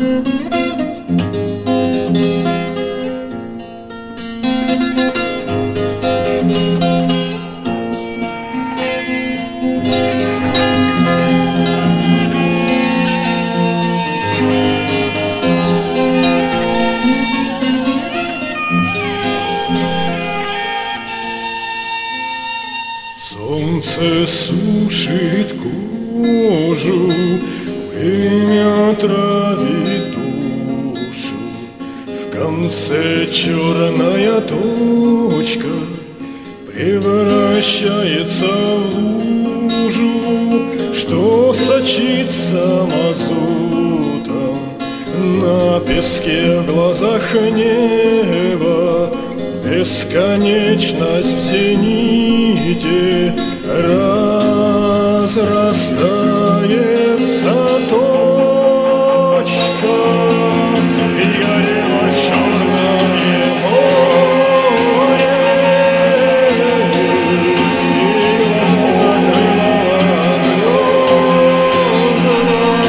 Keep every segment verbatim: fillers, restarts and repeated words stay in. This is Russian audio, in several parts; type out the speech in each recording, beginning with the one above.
Солнце сушит кожу, время травит душу. В конце черная точка превращается в лужу, что сочится мазутом. На песке в глазах неба бесконечность в зените, разрастается точка, и горело черное море, и глаза закрыла звезда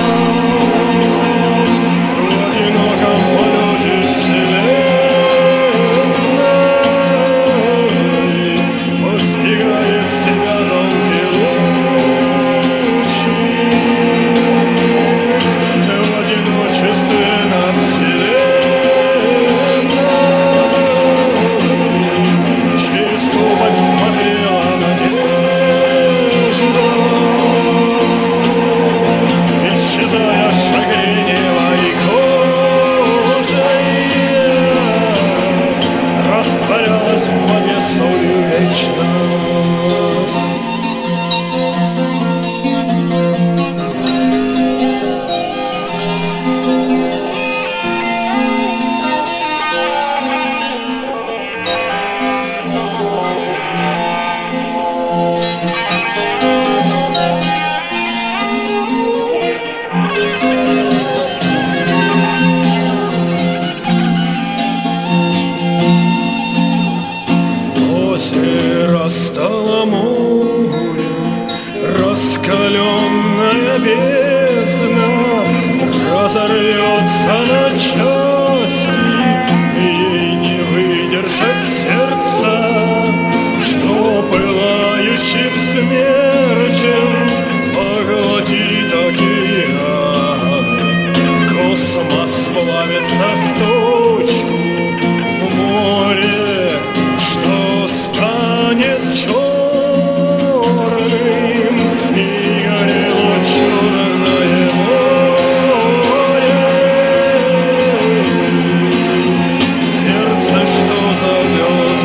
в одиноком полете вселенной, постигает себя тонкий лучик в одиночестве над вселенной. Через кубок смотрела надежда, исчезая шагреневой кожей, растворялась в воде солью вечность. Озеро стало морем, раскаленная бездна разорвется на части, ей не выдержать сердца, что пылающим смерчем поглотит океаны. Космос плавится в точку в море, что станет черным, и горело черное море, сердце, что зовет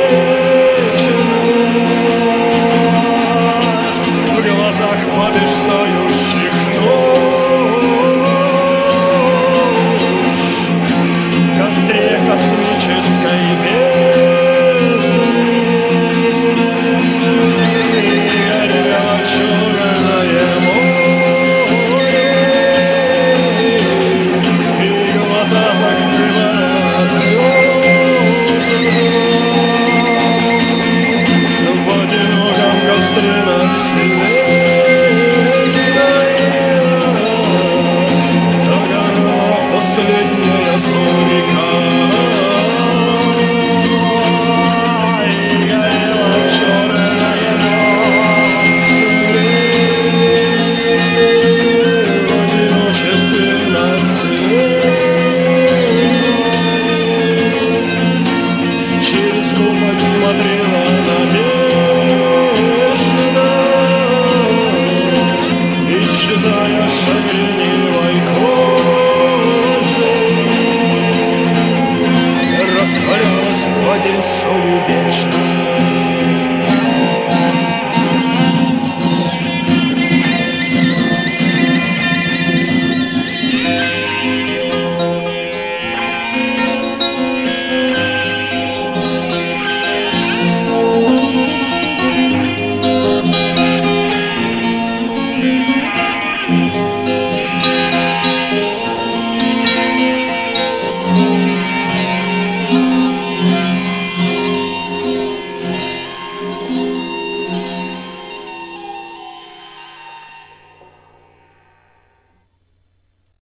вечность, в глазах побеждающих ночь, в костре космической бездны, горело черное море, и глаза закрыла звезда в одиноком костре над вселенной. Догорала последняя звезда.